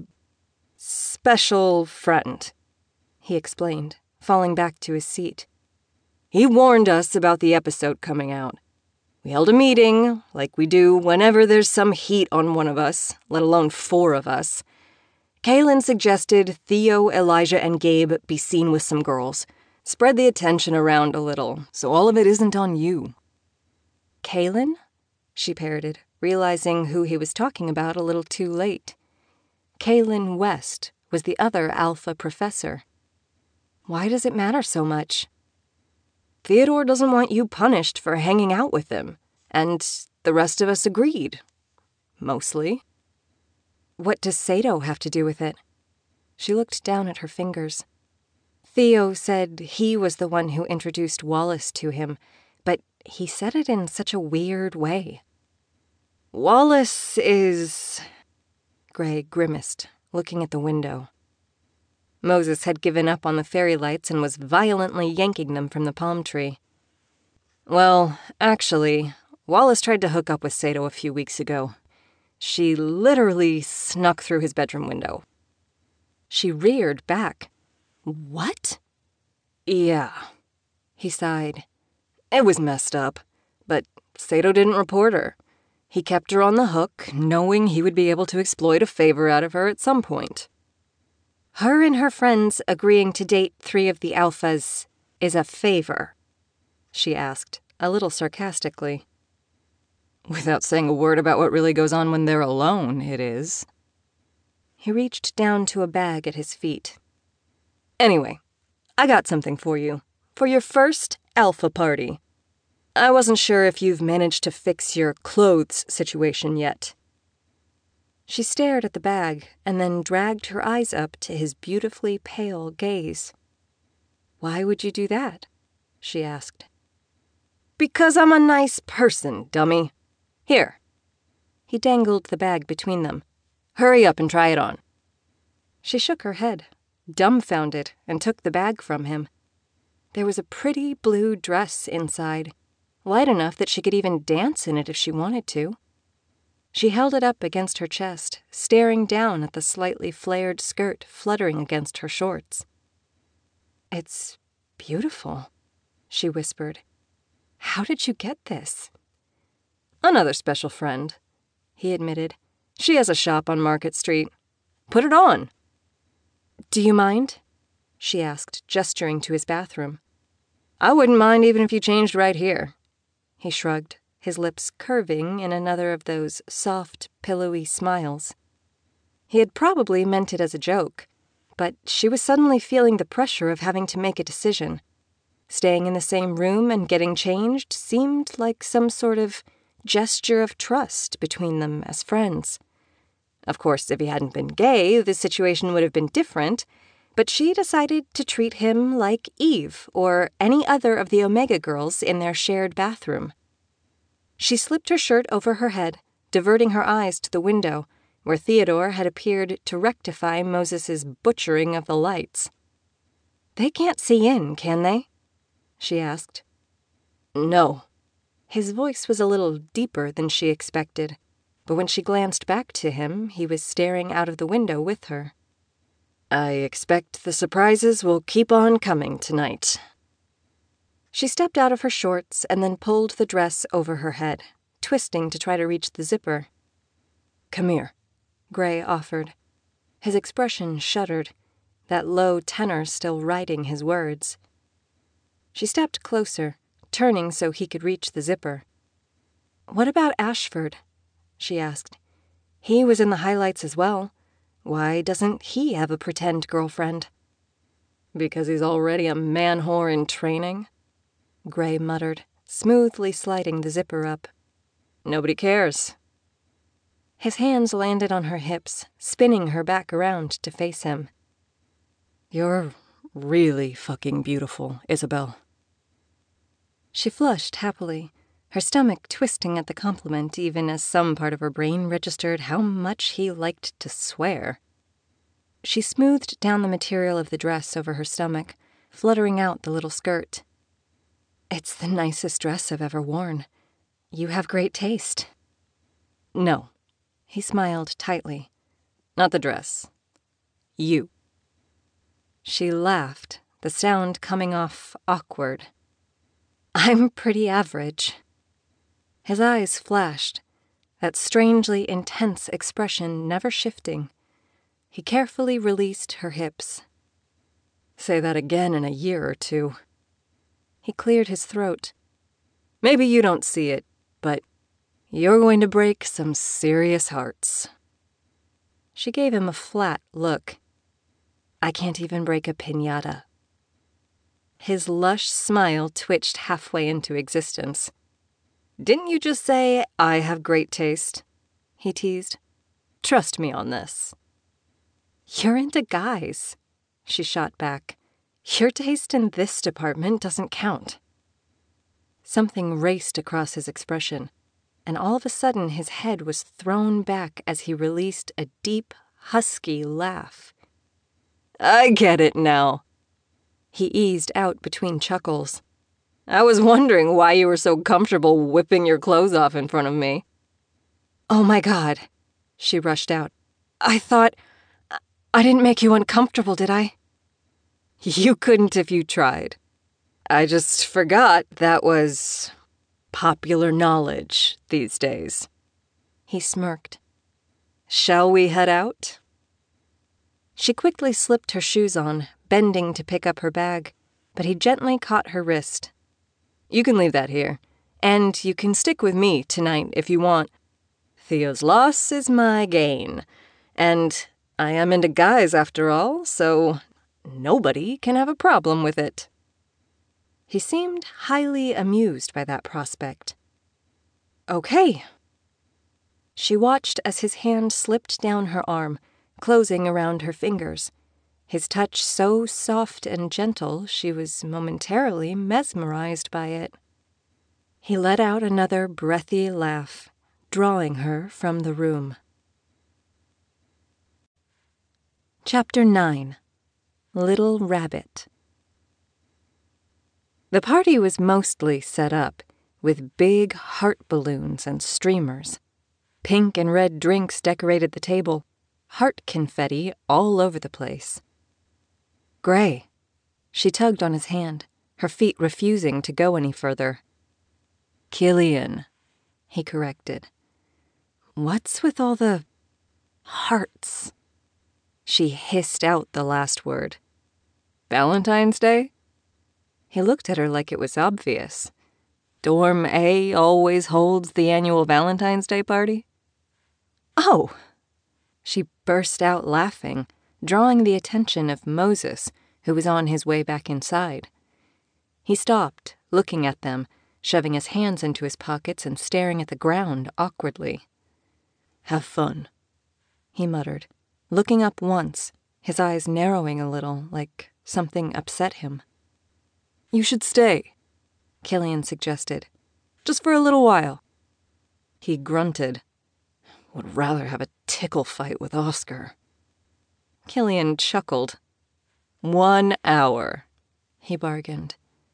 special friend," he explained, falling back to his seat. "He warned us about the episode coming out. We held a meeting, like we do whenever there's some heat on one of us, let alone four of us. Kaylin suggested Theo, Elijah, and Gabe be seen with some girls. Spread the attention around a little, so all of it isn't on you." "Kaylin?" she parroted, realizing who he was talking about a little too late. Kaylin West was the other Alpha professor. Why does it matter so much? "Theodore doesn't want you punished for hanging out with him, and the rest of us agreed. Mostly." "What does Sato have to do with it?" She looked down at her fingers. Theo said he was the one who introduced Wallace to him, but he said it in such a weird way. Wallace is... Gray grimaced, looking at the window. Moses had given up on the fairy lights and was violently yanking them from the palm tree. Well, actually, Wallace tried to hook up with Sato a few weeks ago. She literally snuck through his bedroom window. She reared back. What? Yeah. He sighed. It was messed up, but Sato didn't report her. He kept her on the hook, knowing he would be able to exploit a favor out of her at some point. Her and her friends agreeing to date three of the alphas is a favor? She asked, a little sarcastically. Without saying a word about what really goes on when they're alone, it is. He reached down to a bag at his feet. Anyway, I got something for you. For your first alpha party. I wasn't sure if you've managed to fix your clothes situation yet. She stared at the bag and then dragged her eyes up to his beautifully pale gaze. Why would you do that? She asked. Because I'm a nice person, dummy. Here. He dangled the bag between them. Hurry up and try it on. She shook her head, dumbfounded, and took the bag from him. There was a pretty blue dress inside, light enough that she could even dance in it if she wanted to. She held it up against her chest, staring down at the slightly flared skirt fluttering against her shorts. It's beautiful, she whispered. How did you get this? Another special friend, he admitted. She has a shop on Market Street. Put it on. Do you mind? She asked, gesturing to his bathroom. I wouldn't mind even if you changed right here. He shrugged, his lips curving in another of those soft, pillowy smiles. He had probably meant it as a joke, but she was suddenly feeling the pressure of having to make a decision. Staying in the same room and getting changed seemed like some sort of gesture of trust between them as friends. Of course, if he hadn't been gay, the situation would have been different, but she decided to treat him like Eve or any other of the Omega girls in their shared bathroom. She slipped her shirt over her head, diverting her eyes to the window, where Theodore had appeared to rectify Moses's butchering of the lights. They can't see in, can they? She asked. No. His voice was a little deeper than she expected, but when she glanced back to him, he was staring out of the window with her. I expect the surprises will keep on coming tonight. She stepped out of her shorts and then pulled the dress over her head, twisting to try to reach the zipper. Come here, Gray offered. His expression shuddered, that low tenor still riding his words. She stepped closer, turning so he could reach the zipper. What about Ashford? She asked. He was in the highlights as well. Why doesn't he have a pretend girlfriend? Because he's already a man-whore in training, Gray muttered, smoothly sliding the zipper up. Nobody cares. His hands landed on her hips, spinning her back around to face him. You're really fucking beautiful, Isabel. She flushed happily, her stomach twisting at the compliment even as some part of her brain registered how much he liked to swear. She smoothed down the material of the dress over her stomach, fluttering out the little skirt. It's the nicest dress I've ever worn. You have great taste. No. He smiled tightly. Not the dress. You. She laughed, the sound coming off awkward. I'm pretty average. His eyes flashed, that strangely intense expression never shifting. He carefully released her hips. Say that again in a year or two. He cleared his throat. Maybe you don't see it, but you're going to break some serious hearts. She gave him a flat look. I can't even break a piñata. His lush smile twitched halfway into existence. Didn't you just say, I have great taste? He teased. Trust me on this. You're into guys, she shot back. Your taste in this department doesn't count. Something raced across his expression, and all of a sudden his head was thrown back as he released a deep, husky laugh. I get it now. He eased out between chuckles. I was wondering why you were so comfortable whipping your clothes off in front of me. Oh my God, she rushed out. I thought... I didn't make you uncomfortable, did I? You couldn't if you tried. I just forgot that was popular knowledge these days. He smirked. Shall we head out? She quickly slipped her shoes on, bending to pick up her bag, but he gently caught her wrist. You can leave that here, and you can stick with me tonight if you want. Theo's loss is my gain, and I am into guys after all, so nobody can have a problem with it. He seemed highly amused by that prospect. Okay. She watched as his hand slipped down her arm, closing around her fingers, his touch so soft and gentle she was momentarily mesmerized by it. He let out another breathy laugh, drawing her from the room. Chapter nine. Little Rabbit. The party was mostly set up, with big heart balloons and streamers. Pink and red drinks decorated the table, heart confetti all over the place. Gray. She tugged on his hand, her feet refusing to go any further. Killian, he corrected. What's with all the hearts? She hissed out the last word. Valentine's Day? He looked at her like it was obvious. Dorm A always holds the annual Valentine's Day party? Oh! She burst out laughing, drawing the attention of Moses, who was on his way back inside. He stopped, looking at them, shoving his hands into his pockets and staring at the ground awkwardly. Have fun, he muttered, looking up once, his eyes narrowing a little, like something upset him. You should stay, Killian suggested. Just for a little while. He grunted. Would rather have a tickle fight with Oscar. Killian chuckled. One hour, he bargained.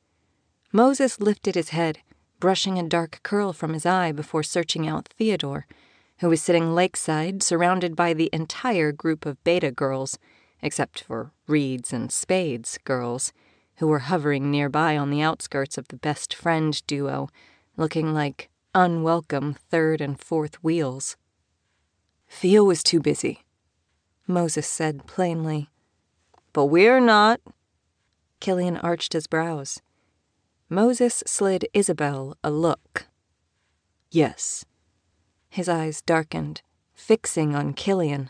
Moses lifted his head, brushing a dark curl from his eye before searching out Theodore, who was sitting lakeside surrounded by the entire group of beta girls, except for Reeds and Spades girls, who were hovering nearby on the outskirts of the best friend duo, looking like unwelcome third and fourth wheels. Theo was too busy, Moses said plainly. But we're not. Killian arched his brows. Moses slid Isabel a look. Yes. His eyes darkened, fixing on Killian.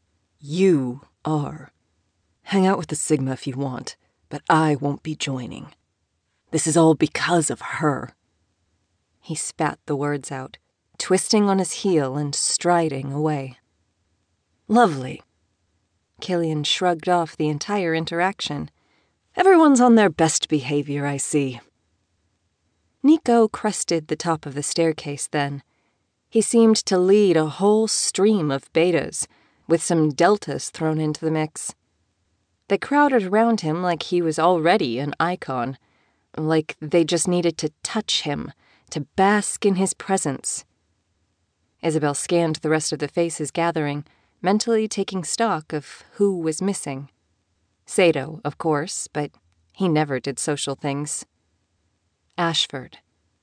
You are. Hang out with the Sigma if you want, but I won't be joining. This is all because of her. He spat the words out, twisting on his heel and striding away. Lovely. Killian shrugged off the entire interaction. Everyone's on their best behavior, I see. Nico crested the top of the staircase then. He seemed to lead a whole stream of betas, with some deltas thrown into the mix. They crowded around him like he was already an icon, like they just needed to touch him, to bask in his presence. Isabel scanned the rest of the faces gathering, mentally taking stock of who was missing. Sato, of course, but he never did social things. Ashford.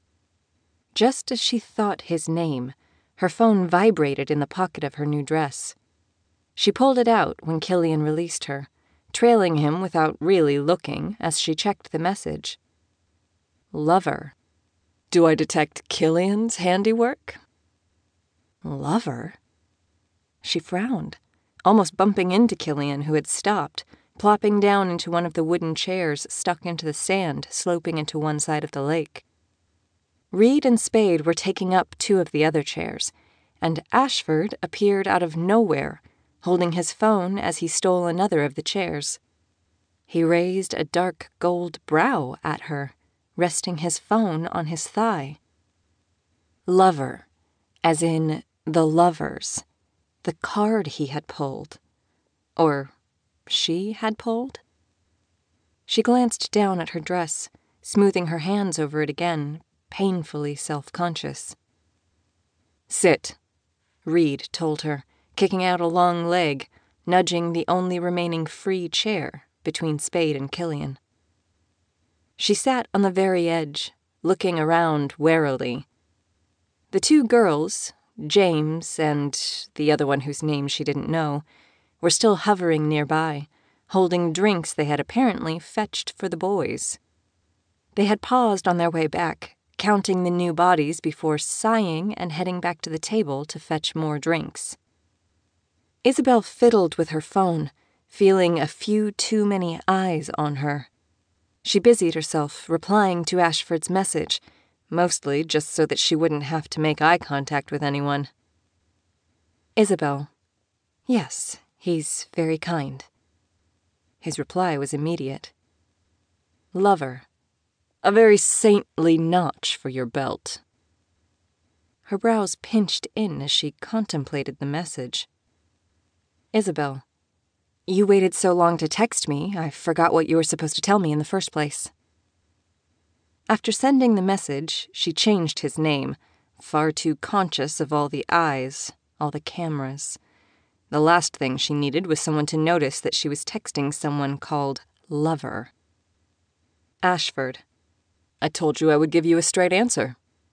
Just as she thought his name, her phone vibrated in the pocket of her new dress. She pulled it out when Killian released her, trailing him without really looking as she checked the message. Lover. Do I detect Killian's handiwork? Lover? She frowned, almost bumping into Killian, who had stopped, plopping down into one of the wooden chairs stuck into the sand sloping into one side of the lake. Reed and Spade were taking up two of the other chairs, and Ashford appeared out of nowhere, holding his phone as he stole another of the chairs. He raised a dark gold brow at her, resting his phone on his thigh. Lover, as in the lovers, the card he had pulled. Or she had pulled? She glanced down at her dress, smoothing her hands over it again, painfully self-conscious. Sit, Reed told her, kicking out a long leg, nudging the only remaining free chair between Spade and Killian. She sat on the very edge, looking around warily. The two girls, James and the other one whose name she didn't know, were still hovering nearby, holding drinks they had apparently fetched for the boys. They had paused on their way back, counting the new bodies before sighing and heading back to the table to fetch more drinks. Isabel fiddled with her phone, feeling a few too many eyes on her. She busied herself replying to Ashford's message, mostly just so that she wouldn't have to make eye contact with anyone. Isabel. Yes, he's very kind. His reply was immediate. Lover. A very saintly notch for your belt. Her brows pinched in as she contemplated the message. Isabel. You waited so long to text me, I forgot what you were supposed to tell me in the first place. After sending the message, she changed his name, far too conscious of all the eyes, all the cameras. The last thing she needed was someone to notice that she was texting someone called Lover. Ashford. I told you I would give you a straight answer.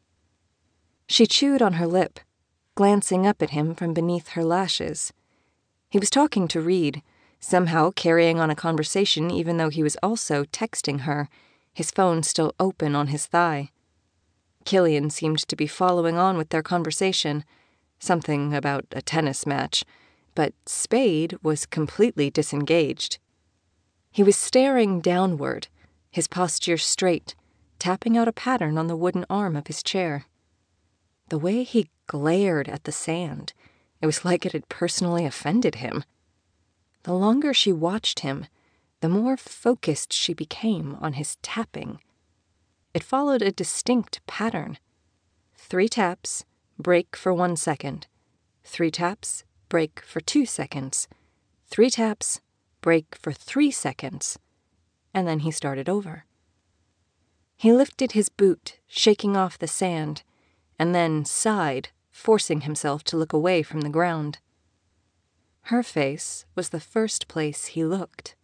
She chewed on her lip, glancing up at him from beneath her lashes. He was talking to Reed, somehow carrying on a conversation even though he was also texting her, his phone still open on his thigh. Killian seemed to be following on with their conversation, something about a tennis match, but Spade was completely disengaged. He was staring downward, his posture straight, tapping out a pattern on the wooden arm of his chair. The way he glared at the sand, it was like it had personally offended him. The longer she watched him, the more focused she became on his tapping. It followed a distinct pattern. Three taps, break for one second. Three taps, break for two seconds. Three taps, break for three seconds. And then he started over. He lifted his boot, shaking off the sand, and then sighed, forcing himself to look away from the ground. Her face was the first place he looked.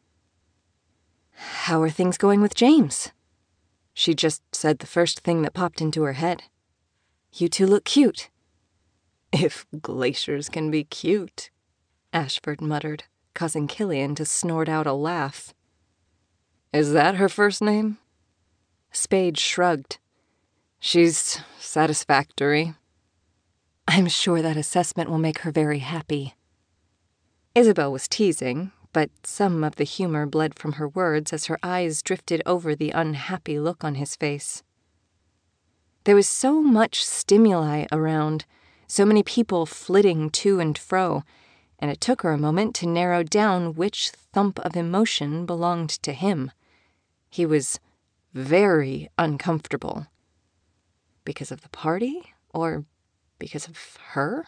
How are things going with James? She just said the first thing that popped into her head. You two look cute. If glaciers can be cute, Ashford muttered, causing Killian to snort out a laugh. Is that her first name? Spade shrugged. She's satisfactory. I'm sure that assessment will make her very happy. Isabel was teasing, but some of the humor bled from her words as her eyes drifted over the unhappy look on his face. There was so much stimuli around, so many people flitting to and fro, and it took her a moment to narrow down which thump of emotion belonged to him. He was very uncomfortable. Because of the party, or because of her?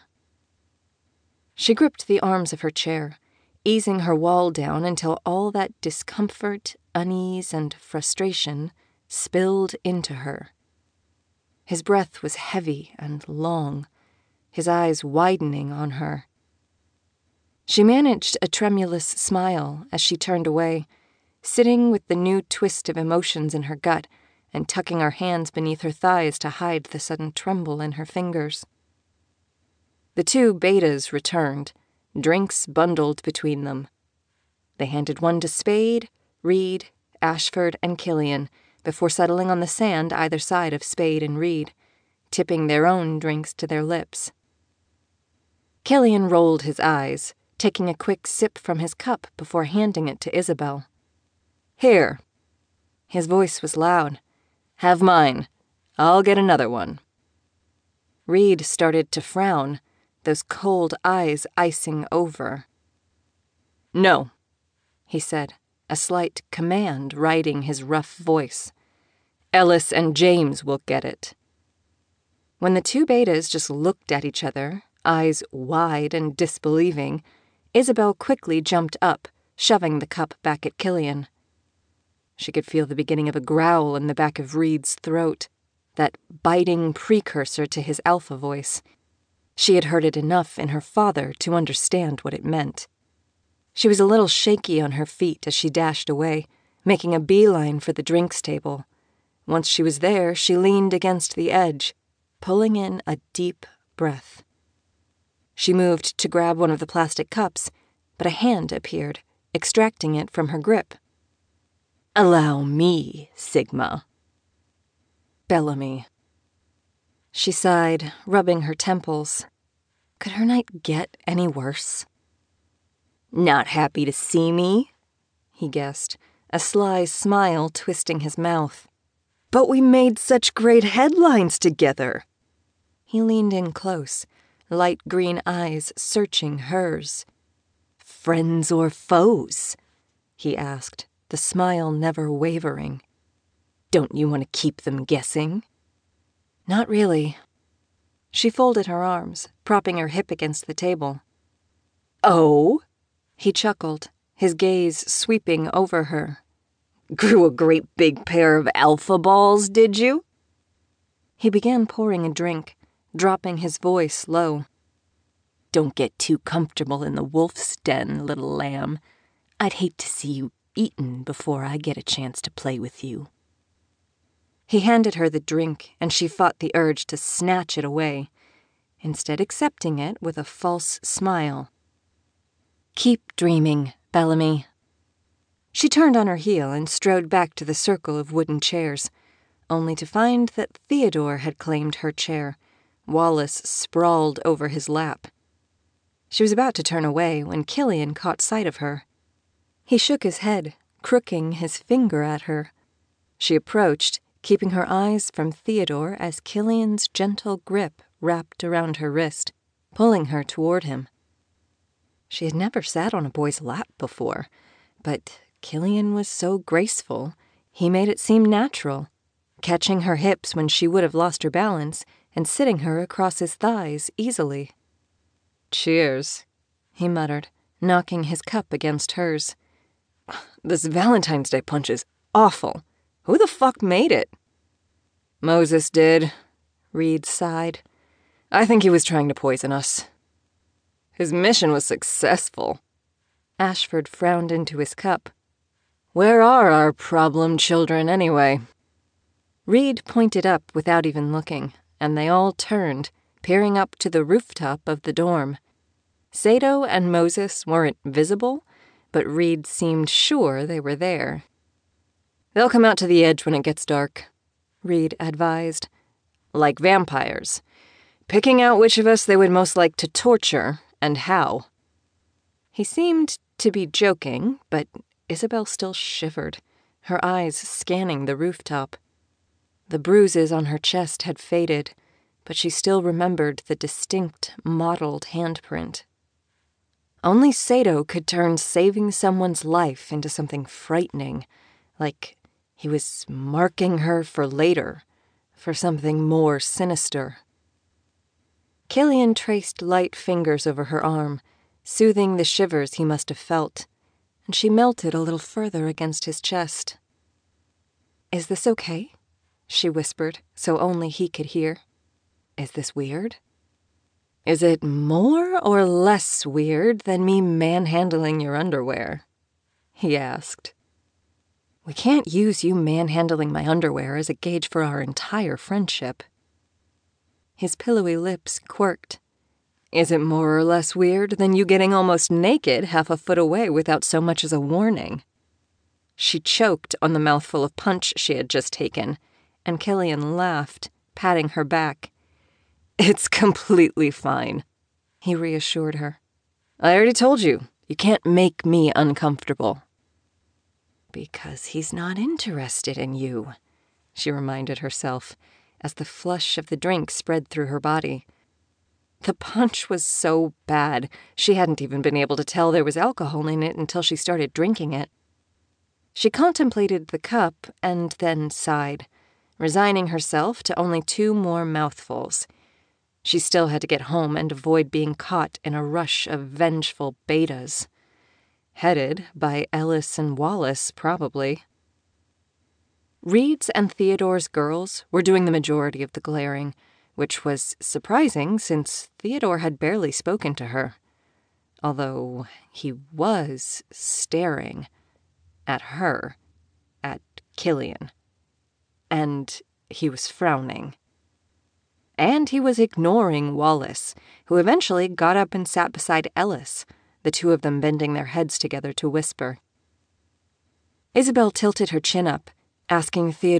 She gripped the arms of her chair, easing her wall down until all that discomfort, unease, and frustration spilled into her. His breath was heavy and long, his eyes widening on her. She managed a tremulous smile as she turned away, sitting with the new twist of emotions in her gut and tucking her hands beneath her thighs to hide the sudden tremble in her fingers. The two betas returned, drinks bundled between them. They handed one to Spade, Reed, Ashford, and Killian before settling on the sand either side of Spade and Reed, tipping their own drinks to their lips. Killian rolled his eyes, taking a quick sip from his cup before handing it to Isabel. Here. His voice was loud. Have mine. I'll get another one. Reed started to frown, those cold eyes icing over. No, he said, a slight command riding his rough voice. "Ellis and James will get it." When the two betas just looked at each other, eyes wide and disbelieving, Isabel quickly jumped up, shoving the cup back at Killian. She could feel the beginning of a growl in the back of Reed's throat, that biting precursor to his alpha voice. She had heard it enough in her father to understand what it meant. She was a little shaky on her feet as she dashed away, making a beeline for the drinks table. Once she was there, she leaned against the edge, pulling in a deep breath. She moved to grab one of the plastic cups, but a hand appeared, extracting it from her grip. "Allow me, Sigma." Bellamy. She sighed, rubbing her temples. Could her night get any worse? "Not happy to see me?" he guessed, a sly smile twisting his mouth. "But we made such great headlines together." He leaned in close, light green eyes searching hers. "Friends or foes?" he asked, the smile never wavering. "Don't you want to keep them guessing?" "Not really." She folded her arms, propping her hip against the table. "Oh?" He chuckled, his gaze sweeping over her. "Grew a great big pair of alpha balls, did you?" He began pouring a drink, dropping his voice low. "Don't get too comfortable in the wolf's den, little lamb. I'd hate to see you eaten before I get a chance to play with you." He handed her the drink, and she fought the urge to snatch it away, instead accepting it with a false smile. "Keep dreaming, Bellamy." She turned on her heel and strode back to the circle of wooden chairs, only to find that Theodore had claimed her chair, Wallace sprawled over his lap. She was about to turn away when Killian caught sight of her. He shook his head, crooking his finger at her. She approached, keeping her eyes from Theodore as Killian's gentle grip wrapped around her wrist, pulling her toward him. She had never sat on a boy's lap before, but Killian was so graceful, he made it seem natural, catching her hips when she would have lost her balance and sitting her across his thighs easily. "Cheers," he muttered, knocking his cup against hers. "This Valentine's Day punch is awful. Who the fuck made it?" "Moses did," Reed sighed. "I think he was trying to poison us." "His mission was successful." Ashford frowned into his cup. "Where are our problem children, anyway?" Reed pointed up without even looking, and they all turned, peering up to the rooftop of the dorm. Sato and Moses weren't visible, but Reed seemed sure they were there. "They'll come out to the edge when it gets dark," Reed advised. "Like vampires, picking out which of us they would most like to torture and how." He seemed to be joking, but Isabel still shivered, her eyes scanning the rooftop. The bruises on her chest had faded, but she still remembered the distinct, mottled handprint. Only Sato could turn saving someone's life into something frightening, like he was marking her for later, for something more sinister. Killian traced light fingers over her arm, soothing the shivers he must have felt, and she melted a little further against his chest. "Is this okay?" she whispered, so only he could hear. "Is this weird?" "Is it more or less weird than me manhandling your underwear?" he asked. "We can't use you manhandling my underwear as a gauge for our entire friendship." His pillowy lips quirked. "Is it more or less weird than you getting almost naked half a foot away without so much as a warning?" She choked on the mouthful of punch she had just taken, and Killian laughed, patting her back. "It's completely fine," he reassured her. "I already told you, you can't make me uncomfortable." "Because he's not interested in you," she reminded herself, as the flush of the drink spread through her body. The punch was so bad, she hadn't even been able to tell there was alcohol in it until she started drinking it. She contemplated the cup and then sighed, resigning herself to only two more mouthfuls. She still had to get home and avoid being caught in a rush of vengeful betas. Headed by Ellis and Wallace, probably. Reed's and Theodore's girls were doing the majority of the glaring, which was surprising since Theodore had barely spoken to her. Although he was staring at her, at Killian. And he was frowning. And he was ignoring Wallace, who eventually got up and sat beside Ellis, the two of them bending their heads together to whisper. Isabel tilted her chin up, asking Theodore